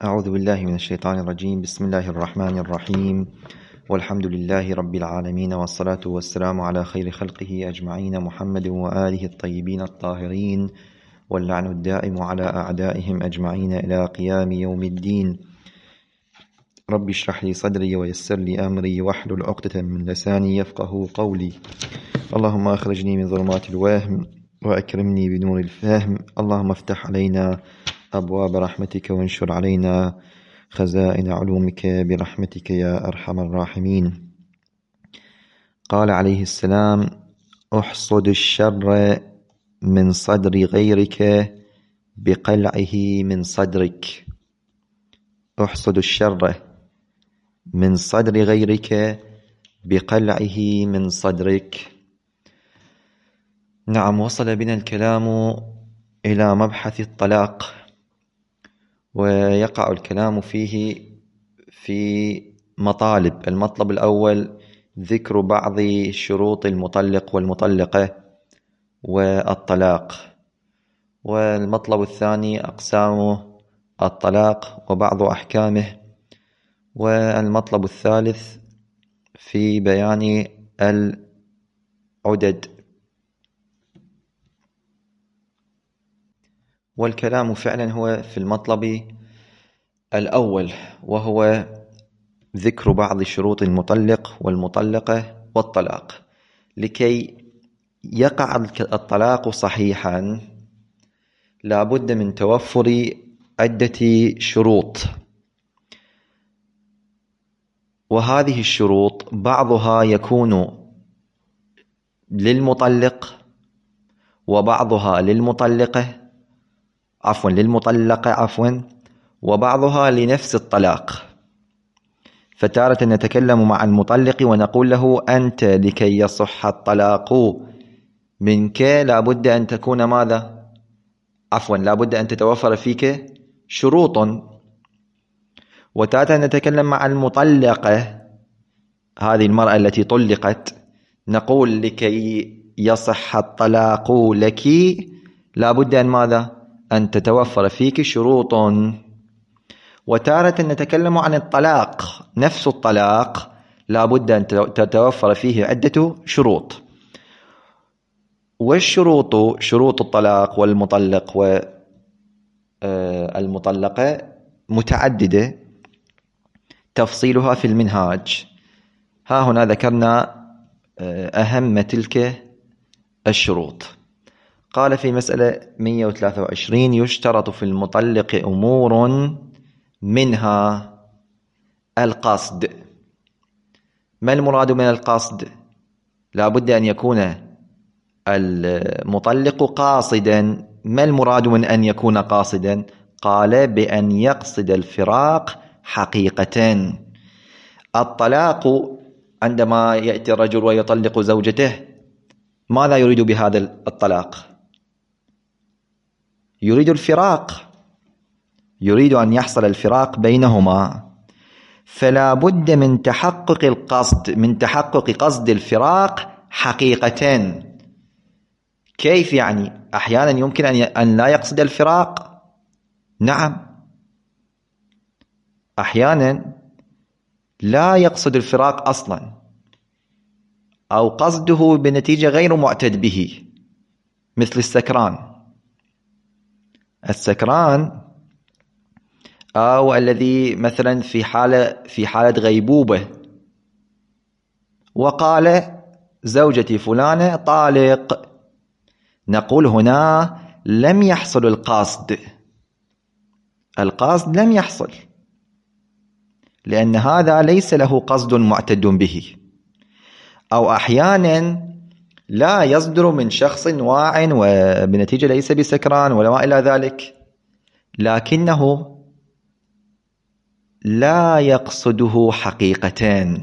أعوذ بالله من الشيطان الرجيم. بسم الله الرحمن الرحيم، والحمد لله رب العالمين، والصلاة والسلام على خير خلقه أجمعين، محمد وآله الطيبين الطاهرين، واللعن الدائم على أعدائهم أجمعين إلى قيام يوم الدين. رب اشرح لي صدري ويسر لي أمري واحلل عقدة من لساني يفقه قولي. اللهم أخرجني من ظلمات الوهم وأكرمني بنور الفهم. اللهم افتح علينا أبواب رحمتك وانشر علينا خزائن علومك برحمتك يا أرحم الراحمين. قال عليه السلام: احصد الشر من صدر غيرك بقلعه من صدرك. احصد الشر من صدر غيرك بقلعه من صدرك. نعم، وصل بنا الكلام إلى مبحث الطلاق، ويقع الكلام فيه في مطالب. المطلب الأول ذكر بعض شروط المطلق والمطلقة والطلاق، والمطلب الثاني أقسام الطلاق وبعض أحكامه، والمطلب الثالث في بيان العدد. والكلام فعلا هو في المطلب الأول، وهو ذكر بعض شروط المطلق والمطلقة والطلاق. لكي يقع الطلاق صحيحا لا بد من توفر عدة شروط، وهذه الشروط بعضها يكون للمطلق وبعضها للمطلقة وبعضها لنفس الطلاق. فتارة نتكلم مع المطلق ونقول له: أنت لكي يصح الطلاق منك لابد أن تكون ماذا؟ لابد أن تتوفر فيك شروط. وتارة نتكلم مع المطلقة، هذه المرأة التي طلقت، نقول: لكي يصح الطلاق لك لابد أن ماذا؟ أن تتوفر فيك شروط. وتارة نتكلم عن الطلاق، نفس الطلاق لابد أن تتوفر فيه عدة شروط. والشروط شروط الطلاق والمطلق والمطلقة متعددة، تفصيلها في المنهاج. ها هنا ذكرنا أهم تلك الشروط. قال في مسألة 123: يشترط في المطلق أمور منها القصد. ما المراد من القصد؟ لا بد أن يكون المطلق قاصدا. ما المراد من أن يكون قاصدا؟ قال: بأن يقصد الفراق حقيقة. الطلاق عندما يأتي الرجل ويطلق زوجته، ماذا يريد بهذا الطلاق؟ يريد الفراق، يريد أن يحصل الفراق بينهما. فلا بد من تحقق القصد، من تحقق قصد الفراق حقيقة. كيف يعني؟ أحيانا يمكن أن لا يقصد الفراق. نعم، أحيانا لا يقصد الفراق أصلا، أو قصده بنتيجة غير معتد به، مثل السكران أو الذي مثلا في حالة غيبوبة وقال: زوجتي فلانة طالق. نقول هنا لم يحصل القصد لم يحصل، لأن هذا ليس له قصد معتد به. أو أحيانا لا يصدر من شخص واع وبنتيجة ليس بسكران ولا ما إلى ذلك، لكنه لا يقصده حقيقة.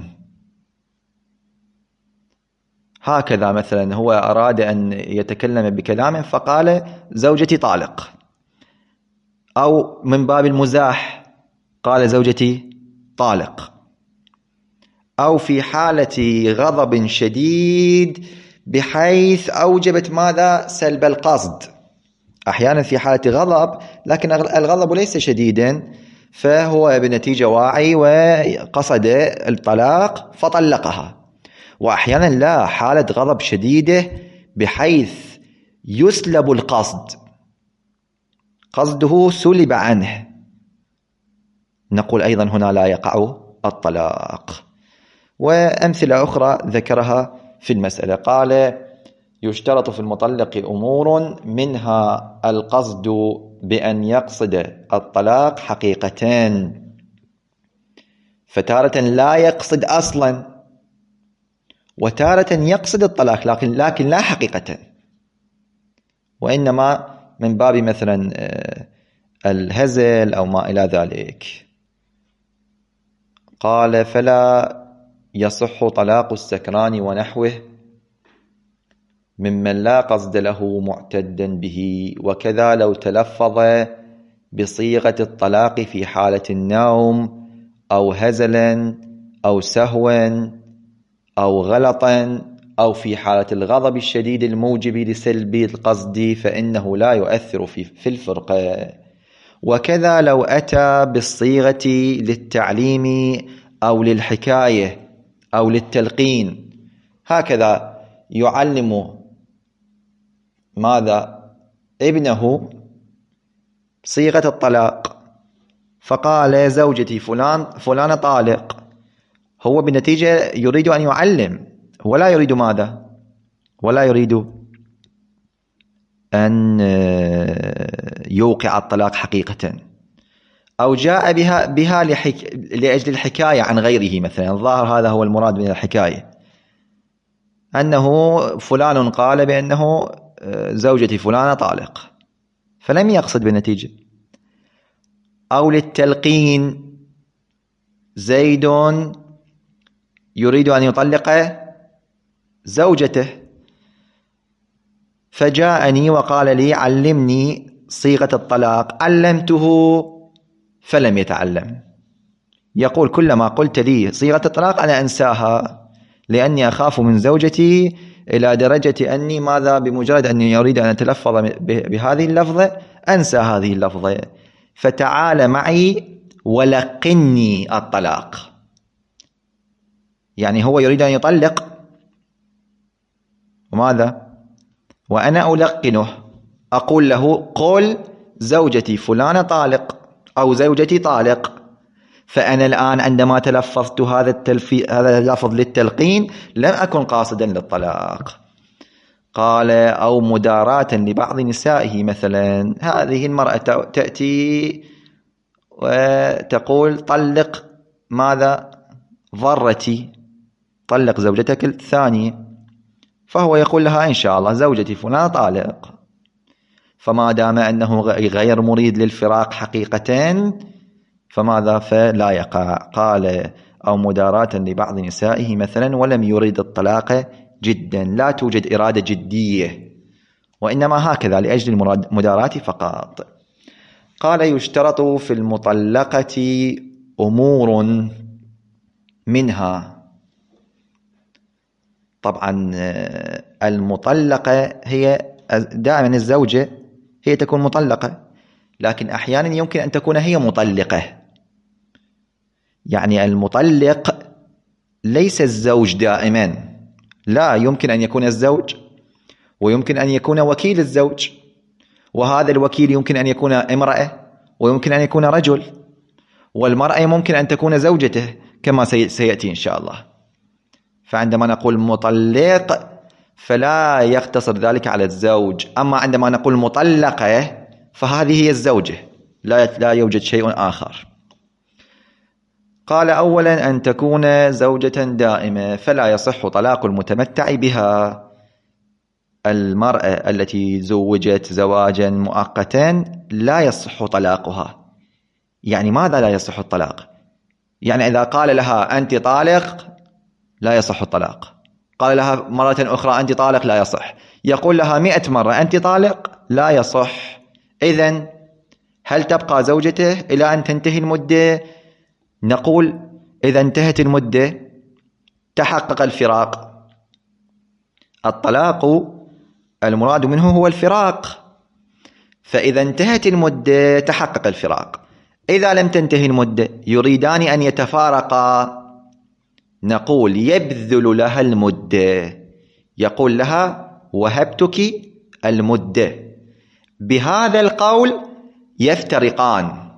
هكذا مثلا هو أراد أن يتكلم بكلام فقال: زوجتي طالق، أو من باب المزاح قال: زوجتي طالق، أو في حالة غضب شديد بحيث أوجبت ماذا؟ سلب القصد. أحيانا في حالة غضب، لكن الغضب ليس شديدا، فهو بنتيجة واعي وقصد الطلاق فطلقها. وأحيانا لا، حالة غضب شديدة بحيث يسلب القصد، قصده سلب عنه، نقول أيضا هنا لا يقع الطلاق. وأمثلة أخرى ذكرها في المسألة، قال: يشترط في المطلق أمور منها القصد بأن يقصد الطلاق حقيقتان، فتارة لا يقصد أصلا، وتارة يقصد الطلاق لكن لا حقيقة، وإنما من باب مثلا الهزل أو ما إلى ذلك. قال: فلا يصح طلاق السكران ونحوه ممن لا قصد له معتدا به، وكذا لو تلفظ بصيغة الطلاق في حالة النوم أو هزلا أو سهوا أو غلطا أو في حالة الغضب الشديد الموجب لسلب القصد، فإنه لا يؤثر في الفرقة. وكذا لو أتى بالصيغة للتعليم أو للحكاية أو للتلقين، هكذا يعلم ماذا؟ ابنه صيغة الطلاق، فقال: زوجتي فلان طالق. هو بالنتيجة يريد أن يعلم، ولا يريد ماذا؟ ولا يريد أن يوقع الطلاق حقيقة. أو جاء بها لأجل الحكاية عن غيره مثلا، الظاهر هذا هو المراد من الحكاية، أنه فلان قال بأنه زوجتي فلانة طالق، فلم يقصد بالنتيجة. أو للتلقين، زيد يريد أن يطلق زوجته، فجاءني وقال لي: علمني صيغة الطلاق. علمته فلم يتعلم. يقول: كلما قلت لي صيغة الطلاق أنا أنساها، لأني أخاف من زوجتي إلى درجة أني ماذا؟ بمجرد أني أريد أن أتلفظ بهذه اللفظة أنسى هذه اللفظة، فتعال معي ولقني الطلاق. يعني هو يريد أن يطلق، وماذا؟ وأنا ألقنه، أقول له: قل زوجتي فلانة طالق أو زوجتي طالق. فأنا الآن عندما تلفظت هذا اللفظ للتلقين لم أكن قاصدا للطلاق. قال: أو مداراة لبعض نسائه مثلا، هذه المرأة تأتي وتقول: طلق ماذا؟ ضرتي، طلق زوجتك الثانية. فهو يقول لها: إن شاء الله زوجتي فلان طالق. فما دام أنه غير مريد للفراق حقيقة فماذا؟ فلا يقع. قال: أو مداراة لبعض نسائه مثلا ولم يريد الطلاق جدا، لا توجد إرادة جدية، وإنما هكذا لأجل المداراة فقط. قال: يشترط في المطلقة أمور منها. طبعا المطلقة هي دائما الزوجة هي تكون مطلقة، لكن أحيانا يمكن أن تكون هي مطلقة. يعني المطلق ليس الزوج دائما، لا، يمكن أن يكون الزوج، ويمكن أن يكون وكيل الزوج، وهذا الوكيل يمكن أن يكون امرأة ويمكن أن يكون رجل، والمرأة ممكن أن تكون زوجته كما سيأتي إن شاء الله. فعندما نقول مطلق فلا يقتصر ذلك على الزوج، أما عندما نقول مطلقة فهذه هي الزوجة، لا يوجد شيء آخر. قال: أولا أن تكون زوجة دائمة، فلا يصح طلاق المتمتع بها. المرأة التي زوجت زواجا مؤقتا لا يصح طلاقها. يعني ماذا لا يصح الطلاق؟ يعني إذا قال لها أنت طالق لا يصح الطلاق، قال لها مرة أخرى أنت طالق لا يصح، يقول لها 100 مرة أنت طالق لا يصح. إذن هل تبقى زوجته إلى أن تنتهي المدة؟ نقول إذا انتهت المدة تحقق الفراق. الطلاق المراد منه هو الفراق، فإذا انتهت المدة تحقق الفراق. إذا لم تنتهي المدة يريدان أن يتفارقا، نقول يبذل لها المدة، يقول لها وهبتك المدة. بهذا القول يفترقان.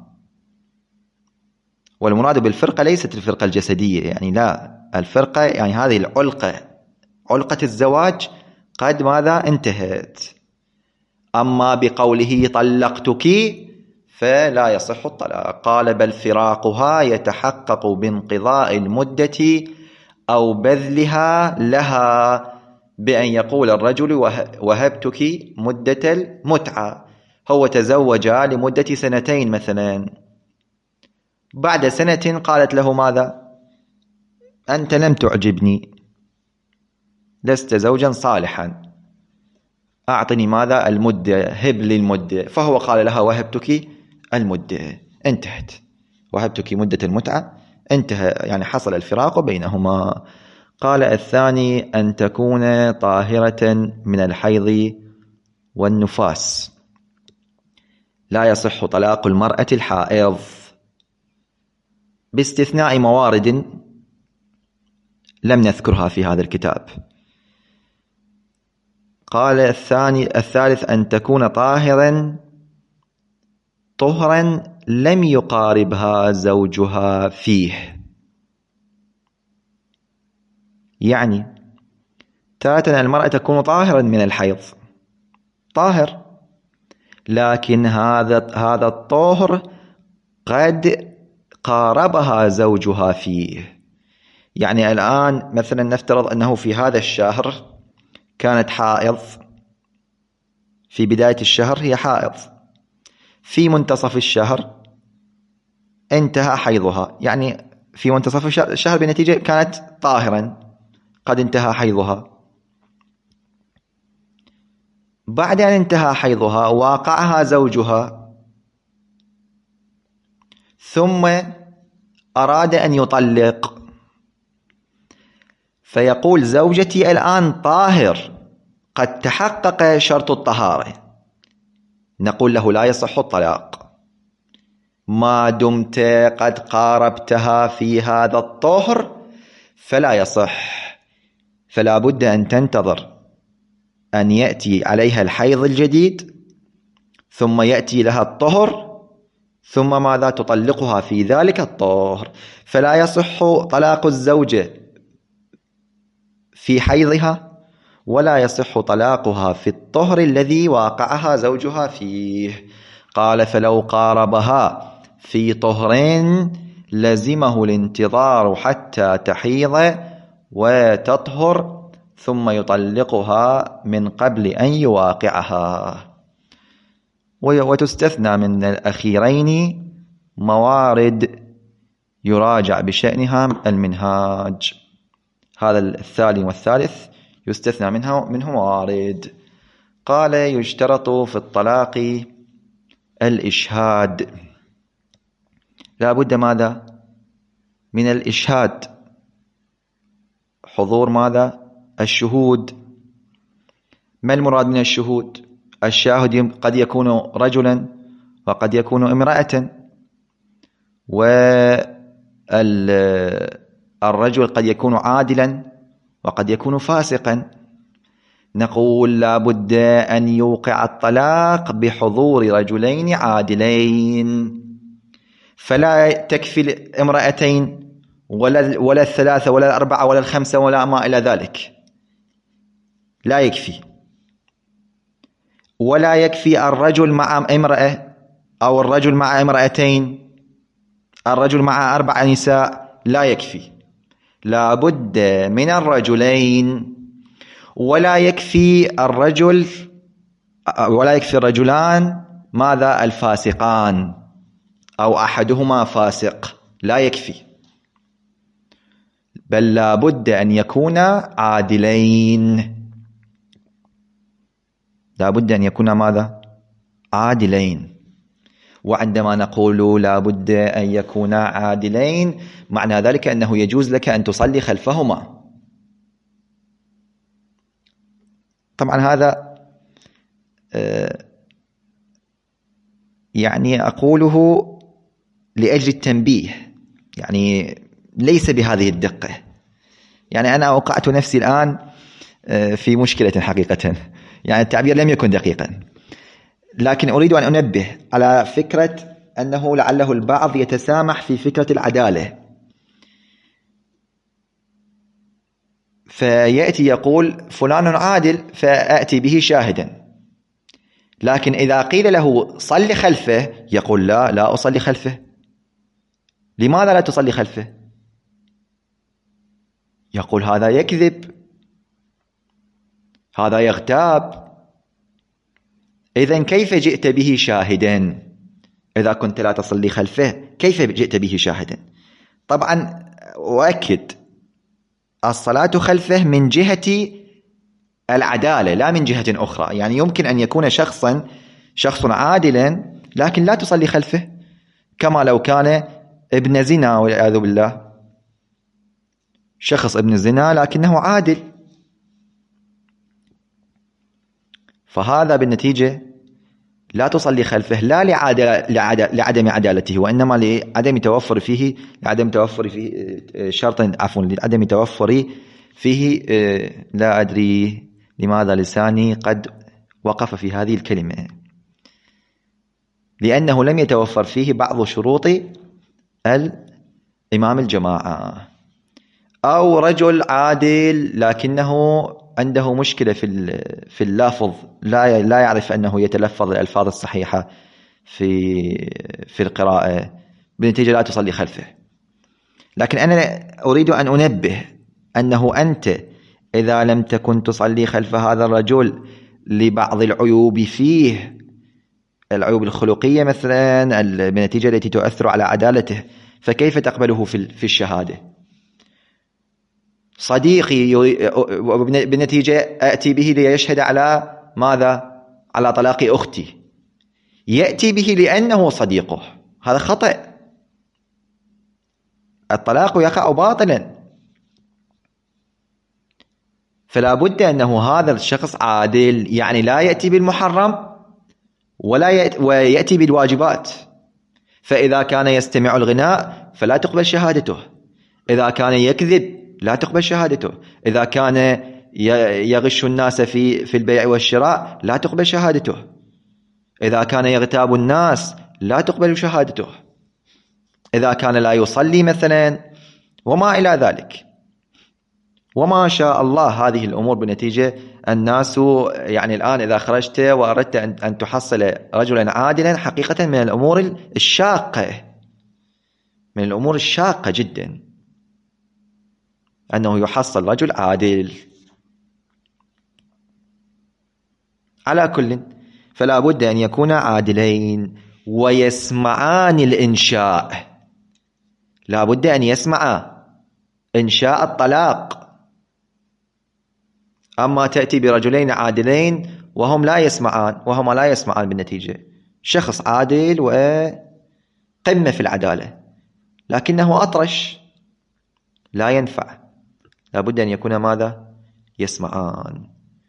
والمراد بالفرقة ليست الفرقة الجسدية، يعني لا، الفرقة يعني هذه العلقة، علقة الزواج قد ماذا انتهت. أما بقوله طلقتك فلا يصح الطلاق. قال بل فراقها يتحقق بانقضاء المدة أو بذلها لها، بأن يقول الرجل وهبتك مدة المتعة. هو تزوج لمدة 2 مثلا، بعد 1 قالت له ماذا؟ أنت لم تعجبني، لست زوجا صالحا، أعطني ماذا؟ المدة، هب لي المدة. فهو قال لها وهبتك المدة، انتهت، وهبتك مدة المتعة، انتهى، يعني حصل الفراق بينهما. قال الثاني أن تكون طاهرة من الحيض والنفاس. لا يصح طلاق المرأة الحائض باستثناء موارد لم نذكرها في هذا الكتاب. قال الثالث أن تكون طاهرا طهرا لم يقاربها زوجها فيه. يعني تارة المرأة تكون طاهرا من الحيض، طاهر، لكن هذا الطهر قد قاربها زوجها فيه. يعني الآن مثلا نفترض أنه في هذا الشهر كانت حائض، في بداية الشهر هي حائض، في منتصف الشهر انتهى حيضها، يعني في منتصف الشهر بنتيجة كانت طاهرا قد انتهى حيضها. بعد أن انتهى حيضها واقعها زوجها، ثم أراد أن يطلق، فيقول زوجتي الآن طاهر، قد تحقق شرط الطهارة، نقول له لا يصح الطلاق ما دمت قد قاربتها في هذا الطهر، فلا يصح. فلا بد أن تنتظر أن يأتي عليها الحيض الجديد، ثم يأتي لها الطهر، ثم ماذا؟ تطلقها في ذلك الطهر. فلا يصح طلاق الزوجة في حيضها، ولا يصح طلاقها في الطهر الذي واقعها زوجها فيه. قال فلو قاربها في طهرين لزمه الانتظار حتى تحيض وتطهر، ثم يطلقها من قبل أن يواقعها. وتستثنى من الأخيرين موارد يراجع بشأنها المنهاج. هذا الثاني والثالث يستثنى منه موارد. قال يشترط في الطلاق الإشهاد. لا بد ماذا؟ من الإشهاد، حضور ماذا؟ الشهود. ما المراد من الشهود؟ الشاهد قد يكون رجلا وقد يكون امرأة، والرجل قد يكون عادلا وقد يكون فاسقا. نقول لا بد أن يوقع الطلاق بحضور رجلين عادلين، فلا تكفي الامرأتين ولا الثلاثة ولا الأربعة ولا الخمسة ولا ما إلى ذلك، لا يكفي. ولا يكفي الرجل مع امرأة أو الرجل مع امرأتين، الرجل مع 4 نساء لا يكفي، لا بد من الرجلين. ولا يكفي الرجلان ماذا؟ الفاسقان أو أحدهما فاسق، لا يكفي، بل لا بد أن يكونا عادلين، لا بد أن يكونا ماذا؟ عادلين. وعندما نقول لا بد أن يكونا عادلين، معنى ذلك أنه يجوز لك أن تصلي خلفهما. طبعا هذا يعني أقوله لأجل التنبيه، يعني ليس بهذه الدقة. يعني أنا أوقعت نفسي الآن في مشكلة حقيقة، يعني التعبير لم يكن دقيقا، لكن أريد أن أنبه على فكرة أنه لعله البعض يتسامح في فكرة العدالة، فيأتي يقول فلان عادل فأتي به شاهدا، لكن إذا قيل له صل خلفه يقول لا أصلي خلفه. لماذا لا تصلي خلفه؟ يقول هذا يكذب، هذا يغتاب. إذن كيف جئت به شاهدا؟ إذا كنت لا تصلي خلفه كيف جئت به شاهدا؟ طبعا أؤكد الصلاة خلفه من جهة العدالة لا من جهة أخرى. يعني يمكن أن يكون شخص عادلا لكن لا تصلي خلفه، كما لو كان ابن زنا والعياذ بالله، شخص ابن زنا لكنه عادل، فهذا بالنتيجة لا تصلي خلفه لا لعدم عدالته، وإنما لعدم توفر فيه شرطا، عفوا، لعدم توفر فيه، لا أدري لماذا لساني قد وقف في هذه الكلمة، لأنه لم يتوفر فيه بعض شروط الإمام الجماعة. أو رجل عادل لكنه عنده مشكلة في اللفظ، لا يعرف أنه يتلفظ الألفاظ الصحيحة في القراءة، بالنتيجة لا تصلي خلفه. لكن أنا أريد أن أنبه أنه أنت إذا لم تكن تصلي خلف هذا الرجل لبعض العيوب فيه، العيوب الخلقية مثلا، بالنتيجة التي تؤثر على عدالته، فكيف تقبله في الشهادة؟ صديقي بالنتيجة أتي به ليشهد على ماذا؟ على طلاق أختي، يأتي به لأنه صديقه، هذا خطأ. الطلاق يقع باطلا، فلا بد أنه هذا الشخص عادل، يعني لا يأتي بالمحرم ويأتي بالواجبات. فإذا كان يستمع الغناء فلا تقبل شهادته، إذا كان يكذب لا تقبل شهادته، إذا كان يغش الناس في البيع والشراء لا تقبل شهادته، إذا كان يغتاب الناس لا تقبل شهادته، إذا كان لا يصلي مثلا، وما إلى ذلك. وما شاء الله هذه الأمور بالنتيجة الناس، يعني الآن إذا خرجت وأردت أن تحصل رجلا عادلا، حقيقة من الأمور الشاقة جدا أنه يحصل رجل عادل. على كل، فلا بد أن يكون عادلين ويسمعان الإنشاء، لا بد أن يسمع إنشاء الطلاق. أما تأتي برجلين عادلين وهما لا يسمعان بالنتيجة، شخص عادل وقمة في العدالة لكنه أطرش، لا ينفع، لا بد أن يكون ماذا؟ يسمعان.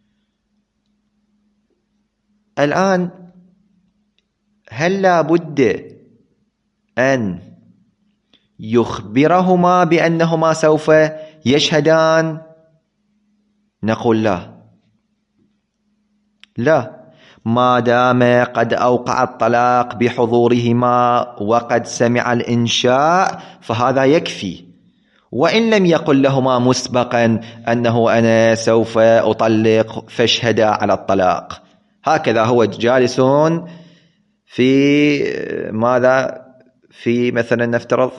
الآن هل لا بد أن يخبرهما بأنهما سوف يشهدان؟ نقول لا، ما دام قد أوقع الطلاق بحضورهما وقد سمع الإنشاء فهذا يكفي، وإن لم يقل لهما مسبقا أنه أنا سوف أطلق فاشهدا على الطلاق. هكذا هو جالس في ماذا؟ في مثلا نفترض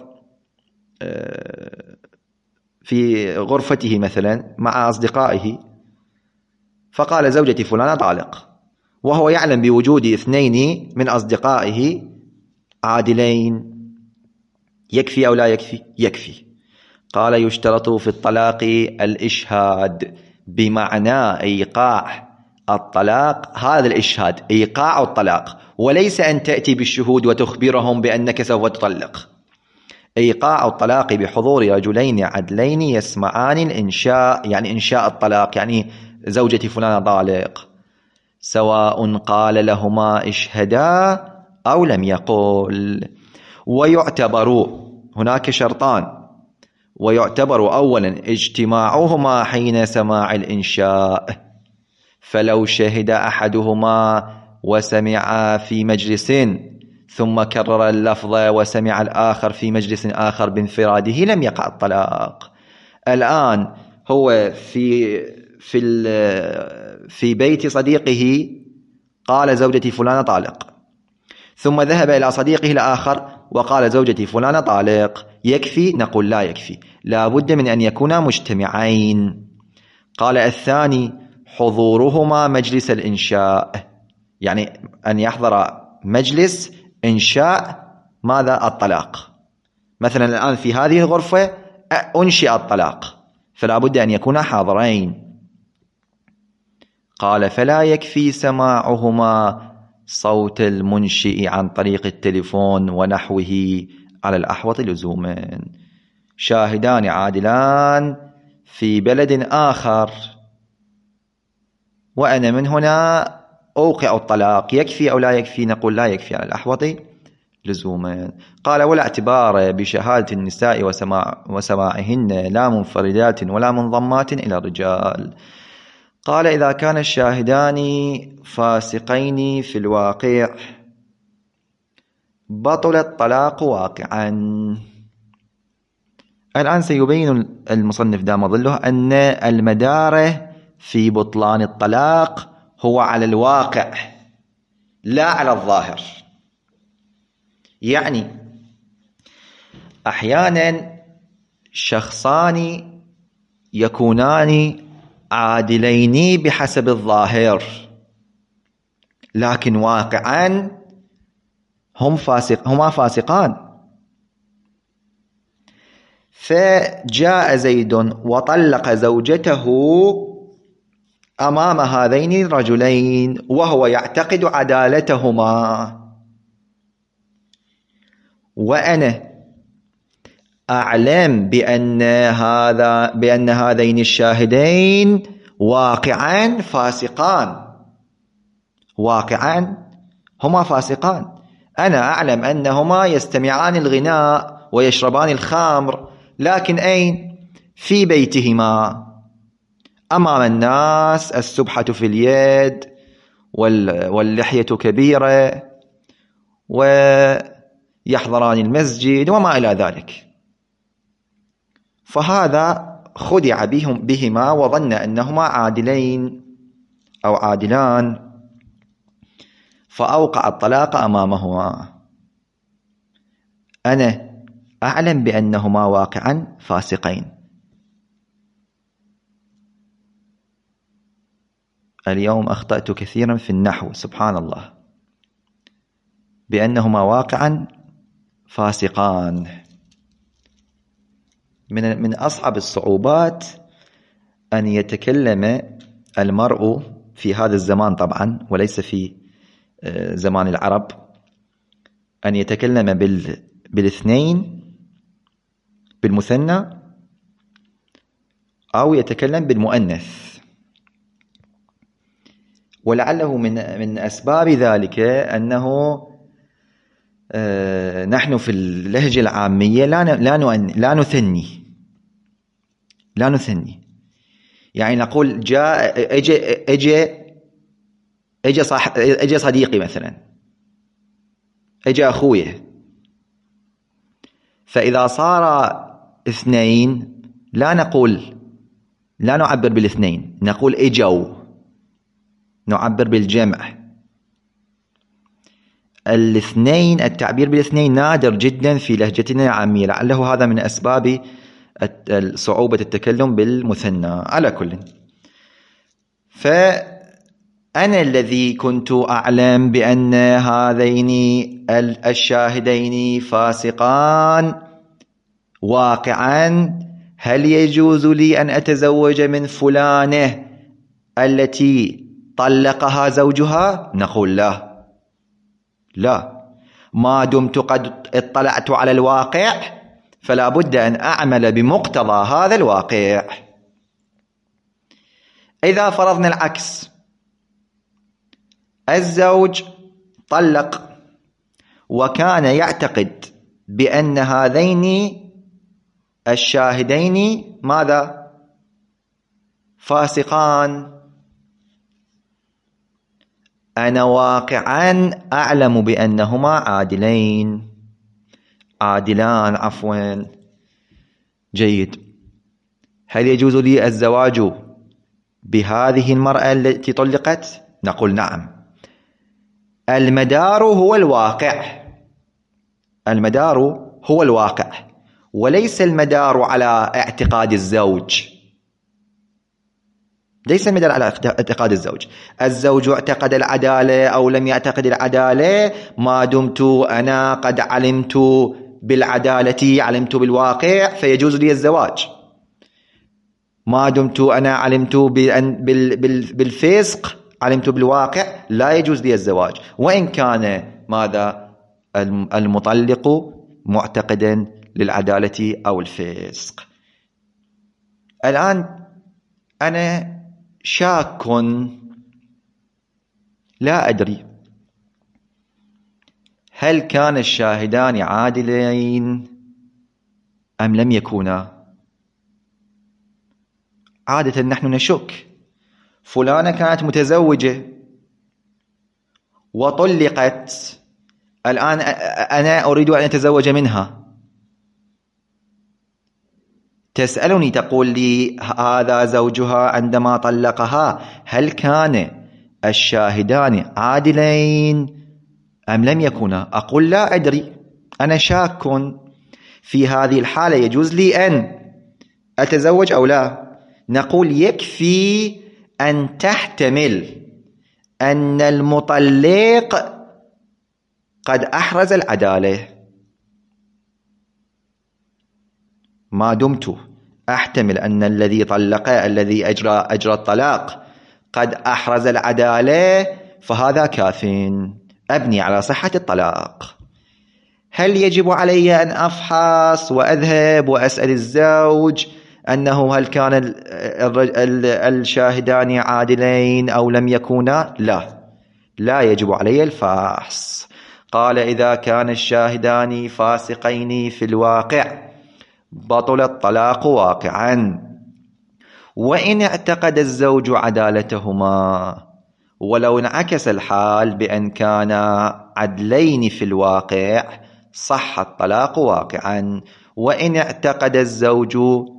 في غرفته مثلا مع أصدقائه، فقال زوجتي فلانة طالق، وهو يعلم بوجود 2 من أصدقائه عادلين. يكفي أو لا يكفي؟ يكفي. قال يشترط في الطلاق الإشهاد، بمعنى إيقاع الطلاق، هذا الإشهاد إيقاع الطلاق، وليس أن تأتي بالشهود وتخبرهم بأنك سوف تطلق. إيقاع الطلاق بحضور رجلين عدلين يسمعان الإنشاء، يعني إنشاء الطلاق، يعني زوجتي فلانة طالق، سواء قال لهما اشهدا أو لم يقل. ويعتبر هناك شرطان، ويعتبر أولا اجتماعهما حين سماع الإنشاء، فلو شهد أحدهما وسمع في مجلس ثم كرر اللفظ وسمع الآخر في مجلس آخر بانفراده لم يقع الطلاق. الآن هو في بيت صديقه قال زوجتي فلانة طالق، ثم ذهب إلى صديقه الآخر وقال زوجتي فلانة طالق، يكفي؟ نقول لا يكفي، لا بد من أن يكونا مجتمعين. قال الثاني حضورهما مجلس الإنشاء، يعني أن يحضر مجلس إنشاء ماذا؟ الطلاق. مثلا الآن في هذه الغرفة أنشئ الطلاق، فلا بد أن يكونا حاضرين. قال فلا يكفي سماعهما صوت المنشئ عن طريق التليفون ونحوه على الأحوط لزوما. شاهدان عادلان في بلد آخر وأنا من هنا أوقع الطلاق، يكفي أو لا يكفي؟ نقول لا يكفي على الأحوط لزوما. قال ولا اعتبار بشهادة النساء وسماعهن لا منفردات ولا منضمات إلى الرجال. قال إذا كان الشاهدان فاسقين في الواقع بطل الطلاق واقعا. الآن سيبين المصنف دام ظله أن المدار في بطلان الطلاق هو على الواقع لا على الظاهر. يعني أحيانا شخصان يكونان عادلين بحسب الظاهر، لكن واقعا هما فاسقان. فجاء زيد وطلق زوجته أمام هذين الرجلين وهو يعتقد عدالتهما، وأنا أعلم بأن هذين الشاهدين واقعا فاسقان، واقعا هما فاسقان. أنا أعلم أنهما يستمعان الغناء ويشربان الخمر، لكن أين؟ في بيتهما أمام الناس، السبحة في اليد واللحية كبيرة ويحضران المسجد وما إلى ذلك. فهذا خدع بهما وظن أنهما عادلين أو عادلان فأوقع الطلاق أمامهما. أنا أعلم بأنهما واقعا فاسقين. اليوم أخطأت كثيرا في النحو سبحان الله، بأنهما واقعا فاسقان. من أصعب الصعوبات أن يتكلم المرء في هذا الزمان طبعا وليس في زمان العرب، أن يتكلم بالاثنين بالمثنى أو يتكلم بالمؤنث. ولعله من أسباب ذلك أنه نحن في اللهجة العامية لا نثني. يعني نقول جاء اجى صديقي مثلا، اجى أخوي، فإذا صار اثنين لا نعبر بالاثنين، نقول اجوا، نعبر بالجمع. الاثنين، التعبير بالاثنين نادر جدا في لهجتنا العامية، لعله هذا من أسباب صعوبة التكلم بالمثنى. على كل، فأنا الذي كنت أعلم بأن هذين الشاهدين فاسقان واقعا، هل يجوز لي أن أتزوج من فلانة التي طلقها زوجها؟ نقول لا، ما دمت قد اطلعت على الواقع فلا بد أن أعمل بمقتضى هذا الواقع. إذا فرضنا العكس، الزوج طلق وكان يعتقد بأن هذين الشاهدين ماذا؟ فاسقان. أنا واقعا أعلم بأنهما عادلان، عفوا. جيد. هل يجوز لي الزواج بهذه المرأة التي طلقت؟ نقول نعم. المدار هو الواقع، المدار هو الواقع، وليس المدار على اعتقاد الزوج، ليس المدار على اعتقاد الزوج. الزوج اعتقد العدالة أو لم يعتقد العدالة، ما دمت أنا قد علمت بالعدالة، علمت بالواقع، فيجوز لي الزواج. ما دمت أنا علمت بالفسق، علمت بالواقع، لا يجوز لي الزواج، وإن كان ماذا؟ المطلق معتقدا للعدالة أو الفسق. الآن أنا شاك، لا أدري هل كان الشاهدان عادلين أم لم يكونا. عادة نحن نشك. فلانة كانت متزوجة وطلقت، الآن أنا أريد أن أتزوج منها، تسألني تقول لي هذا زوجها عندما طلقها، هل كان الشاهدان عادلين أم لم يكونا؟ أقول لا أدري، أنا شاك. في هذه الحالة يجوز لي أن أتزوج أو لا؟ نقول يكفي أن تحتمل أن المطلق قد أحرز العدالة. ما دمت أحتمل أن الذي طلق، الذي أجرى الطلاق، قد أحرز العدالة، فهذا كاف، أبني على صحة الطلاق. هل يجب علي أن أفحص وأذهب وأسأل الزوج أنه هل كان الشاهدان عادلين أو لم يكونا؟ لا يجب علي الفحص. قال إذا كان الشاهدان فاسقين في الواقع بطل الطلاق واقعا، وإن اعتقد الزوج عدالتهما، ولو انعكس الحال بأن كانا عدلين في الواقع صح الطلاق واقعا، وإن اعتقد الزوج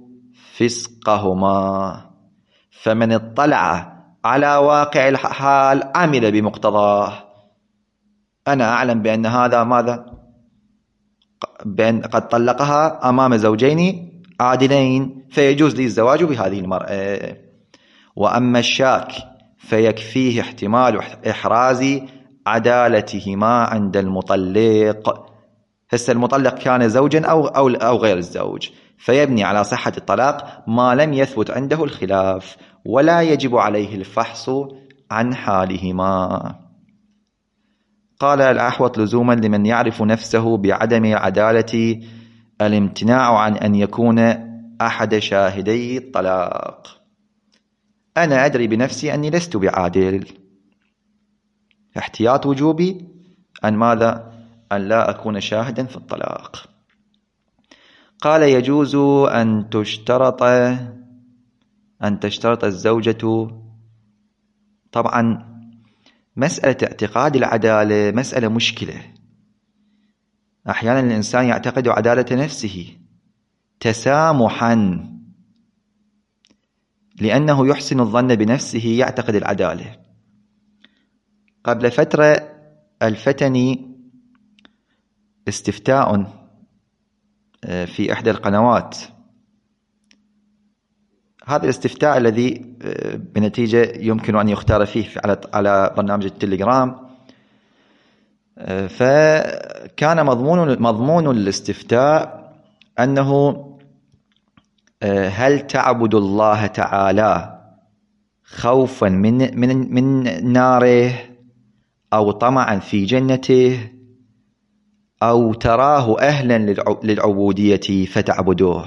فسقهما، فمن اطلع على واقع الحال عمل بمقتضاه. أنا أعلم بأن هذا ماذا؟ بأن قد طلقها أمام زوجين عادلين، فيجوز لي الزواج بهذه المرأة. وأما الشاك فيكفيه احتمال إحراز عدالتهما عند المطلق. هسه المطلق كان زوجا أو غير الزوج، فيبني على صحة الطلاق ما لم يثبت عنده الخلاف، ولا يجب عليه الفحص عن حالهما. قال الأحوط لزوما لمن يعرف نفسه بعدم العدالة الامتناع عن أن يكون أحد شاهدي الطلاق. أنا أدري بنفسي أني لست بعادل، احتياط وجوبي أن ماذا؟ أن لا أكون شاهدا في الطلاق. قال يجوز أن تشترط الزوجة. طبعا مسألة اعتقاد العدالة مسألة مشكلة. أحيانا الإنسان يعتقد عدالة نفسه تسامحا، لأنه يحسن الظن بنفسه يعتقد العدالة. قبل فترة الفتني استفتاء في إحدى القنوات. هذا الاستفتاء الذي بنتيجة يمكن أن يختار فيه على برنامج التليجرام، فكان مضمون الاستفتاء أنه هل تعبد الله تعالى خوفا من ناره أو طمعا في جنته، أو تراه أهلا للعبودية فتعبدوه؟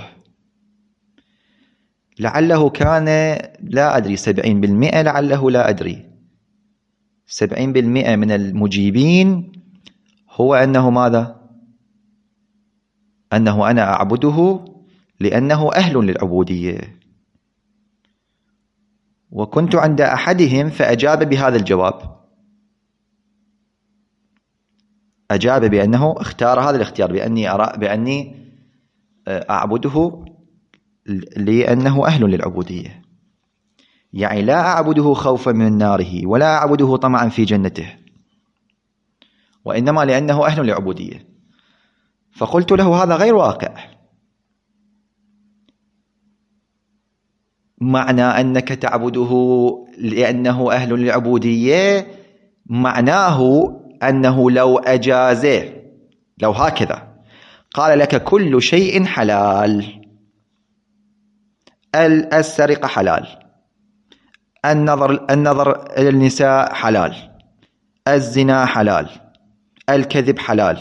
لعله كان لا أدري 70%، لعله لا أدري 70% من المجيبين هو أنه ماذا؟ أنه أنا أعبده لأنه أهل للعبودية. وكنت عند أحدهم فأجاب بهذا الجواب، أجاب بأنه اختار هذا الاختيار، بأني أعبده لأنه أهل للعبودية، يعني لا أعبده خوفا من ناره ولا أعبده طمعا في جنته، وإنما لأنه أهل للعبودية. فقلت له هذا غير واقع. معنى أنك تعبده لأنه أهل للعبودية معناه أنه لو أجازه، لو هكذا قال لك كل شيء حلال، السرقة حلال، النظر إلى النساء حلال، الزنا حلال، الكذب حلال،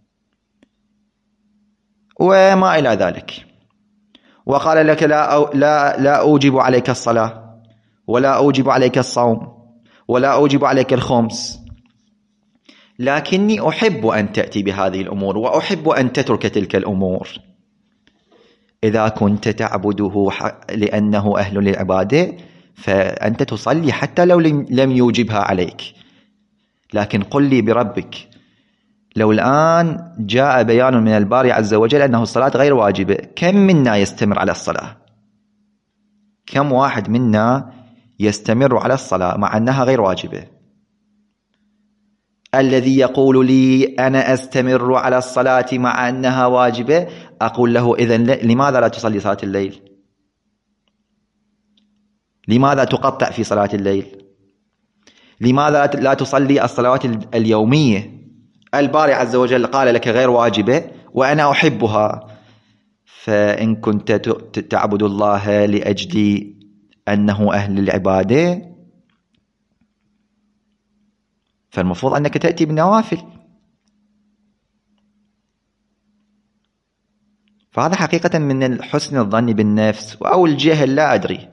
وما إلى ذلك، وقال لك لا أوجب عليك الصلاة ولا أوجب عليك الصوم ولا أوجب عليك الخمس، لكني أحب أن تأتي بهذه الأمور وأحب أن تترك تلك الأمور. إذا كنت تعبده لأنه أهل للعبادة فأنت تصلي حتى لو لم يوجبها عليك. لكن قل لي بربك، لو الآن جاء بيان من الباري عز وجل أنه الصلاة غير واجبة، كم منا يستمر على الصلاة؟ كم واحد منا يستمر على الصلاة مع أنها غير واجبة؟ الذي يقول لي أنا أستمر على الصلاة مع أنها واجبة، أقول له إذن لماذا لا تصلي صلاة الليل؟ لماذا تقطع في صلاة الليل؟ لماذا لا تصلي الصلوات اليومية؟ الباري عز وجل قال لك غير واجبة وأنا أحبها. فإن كنت تعبد الله لأجل أنه أهل العبادة فالمفروض أنك تأتي بالنوافل. فهذا حقيقة من حسن الظن بالنفس أو الجهل، لا أدري.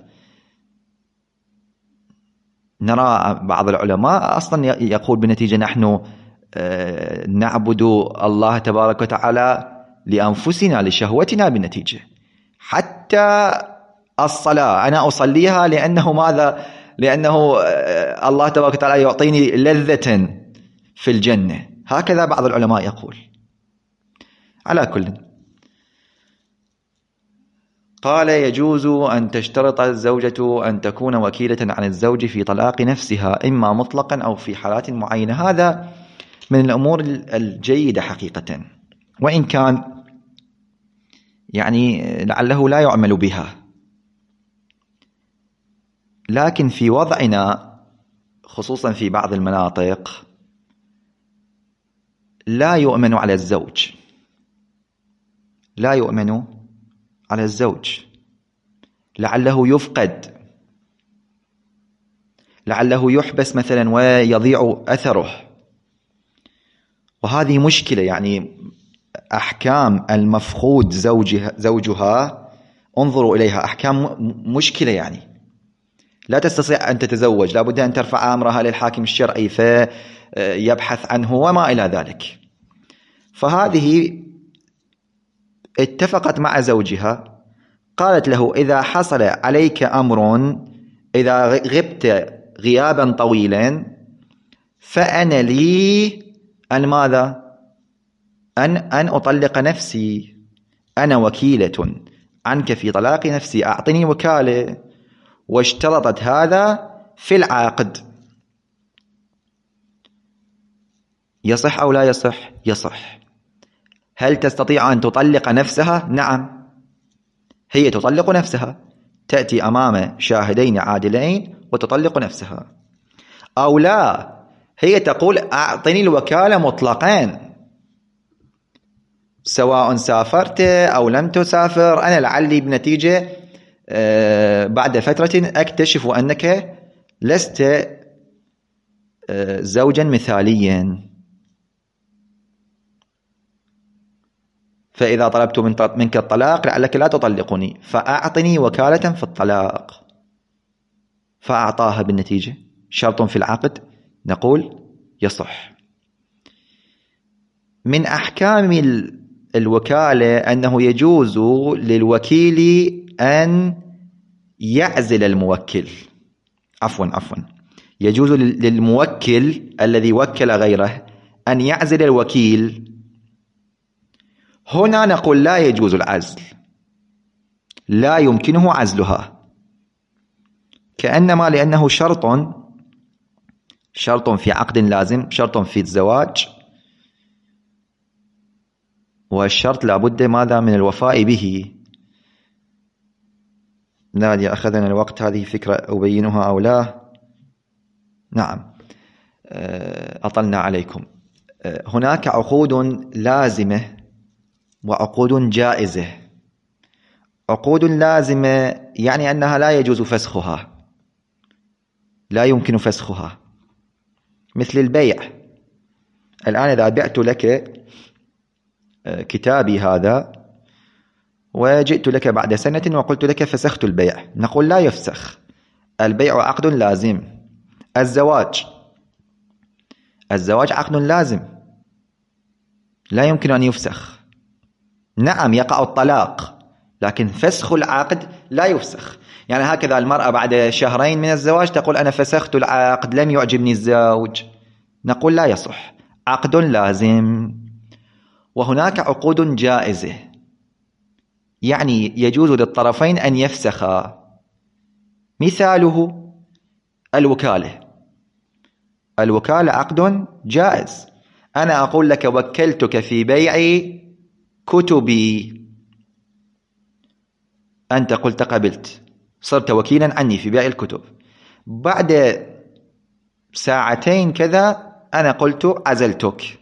نرى بعض العلماء أصلا يقول بالنتيجة نحن نعبد الله تبارك وتعالى لأنفسنا لشهوتنا بالنتيجة. حتى الصلاة أنا أصليها لأنه ماذا؟ لأنه الله تبارك وتعالى يعطيني لذة في الجنة. هكذا بعض العلماء يقول. على كل، قال يجوز أن تشترط الزوجة أن تكون وكيلة عن الزوج في طلاق نفسها إما مطلقا أو في حالات معينة. هذا من الأمور الجيدة حقيقة، وإن كان يعني لعله لا يعمل بها، لكن في وضعنا خصوصا في بعض المناطق لا يؤمن على الزوج، لا يؤمن على الزوج، لعله يفقد، لعله يحبس مثلا ويضيع أثره، وهذه مشكلة. يعني أحكام المفقود زوجها انظروا إليها، أحكام مشكلة، يعني لا تستطيع أن تتزوج، لابد أن ترفع أمرها للحاكم الشرعي فيبحث عنه وما إلى ذلك. فهذه اتفقت مع زوجها، قالت له إذا حصل عليك أمر، إذا غبت غيابا طويلا فأنا لي أن ماذا؟ أن أطلق نفسي، أنا وكيلة عنك في طلاق نفسي، أعطني وكالة. واشترطت هذا في العقد. يصح أو لا يصح؟ يصح. هل تستطيع أن تطلق نفسها؟ نعم، هي تطلق نفسها، تأتي أمام شاهدين عادلين وتطلق نفسها. أو لا، هي تقول أعطني الوكالة مطلقين، سواء سافرت أو لم تسافر، أنا لعلي بنتيجة بعد فترة أكتشف أنك لست زوجا مثاليا، فإذا طلبت منك الطلاق لعلك لا تطلقني، فأعطني وكالة في الطلاق. فأعطاها بالنتيجة، شرط في العقد، نقول يصح. من أحكام الوكالة أنه يجوز للوكيل أن يعزل الموكل. عفوا يجوز للموكل الذي وكل غيره أن يعزل الوكيل. هنا نقول لا يجوز العزل، لا يمكنه عزلها، كأنما لأنه شرط في عقد لازم، شرط في الزواج، والشرط لابد ماذا من الوفاء به. لا أدري أخذنا الوقت هذه فكرة أبينها أو لا. نعم أطلنا عليكم. هناك عقود لازمة وعقود جائزة. عقود لازمة يعني أنها لا يجوز فسخها، لا يمكن فسخها، مثل البيع. الآن إذا بعت لك كتابي هذا وجئت لك بعد سنة وقلت لك فسخت البيع، نقول لا يفسخ، البيع عقد لازم. الزواج عقد لازم لا يمكن أن يفسخ. نعم يقع الطلاق، لكن فسخ العقد لا يفسخ. يعني هكذا المرأة بعد شهرين من الزواج تقول أنا فسخت العقد، لم يعجبني الزوج، نقول لا يصح، عقد لازم. وهناك عقود جائزة، يعني يجوز للطرفين أن يفسخا. مثاله الوكالة عقد جائز. أنا أقول لك وكلتك في بيع كتبي، أنت قلت قبلت، صرت وكيلا عني في بيع الكتب. بعد ساعتين كذا أنا قلت عزلتك،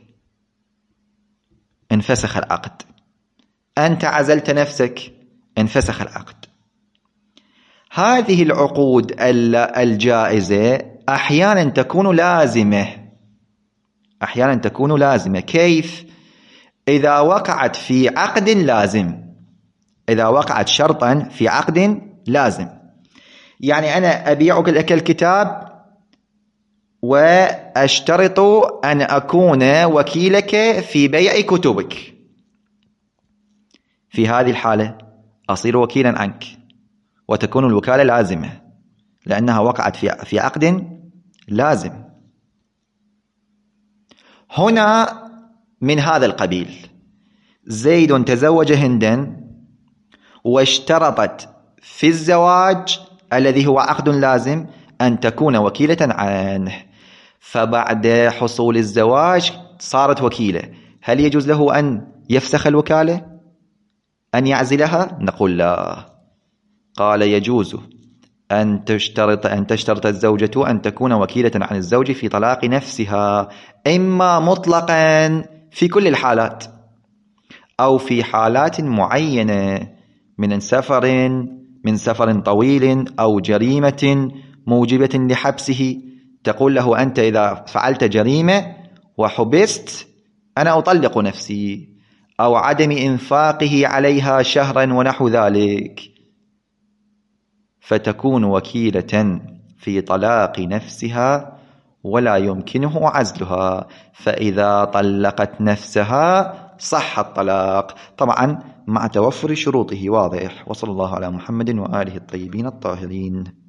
انفسخ العقد. أنت عزلت نفسك، انفسخ العقد. هذه العقود الجائزة أحيانا تكون لازمة. كيف؟ إذا وقعت في عقد لازم، إذا وقعت شرطا في عقد لازم. يعني أنا أبيعك لك الكتاب وأشترط أن أكون وكيلك في بيع كتبك. في هذه الحالة أصير وكيلا عنك وتكون الوكالة لازمة لأنها وقعت في عقد لازم. هنا من هذا القبيل، زيد تزوج هندا واشترطت في الزواج الذي هو عقد لازم أن تكون وكيلة عنه، فبعد حصول الزواج صارت وكيلة. هل يجوز له أن يفسخ الوكالة، أن يعزلها؟ نقول لا. قال يجوز أن تشترط الزوجة أن تكون وكيلة عن الزوج في طلاق نفسها، إما مطلقا في كل الحالات أو في حالات معينة من سفر طويل أو جريمة موجبة لحبسه. تقول له أنت إذا فعلت جريمة وحبست أنا أطلق نفسي، أو عدم إنفاقه عليها شهرا ونحو ذلك، فتكون وكيلة في طلاق نفسها ولا يمكنه عزلها. فإذا طلقت نفسها صح الطلاق، طبعا مع توفر شروطه. واضح. وصلى الله على محمد وآله الطيبين الطاهرين.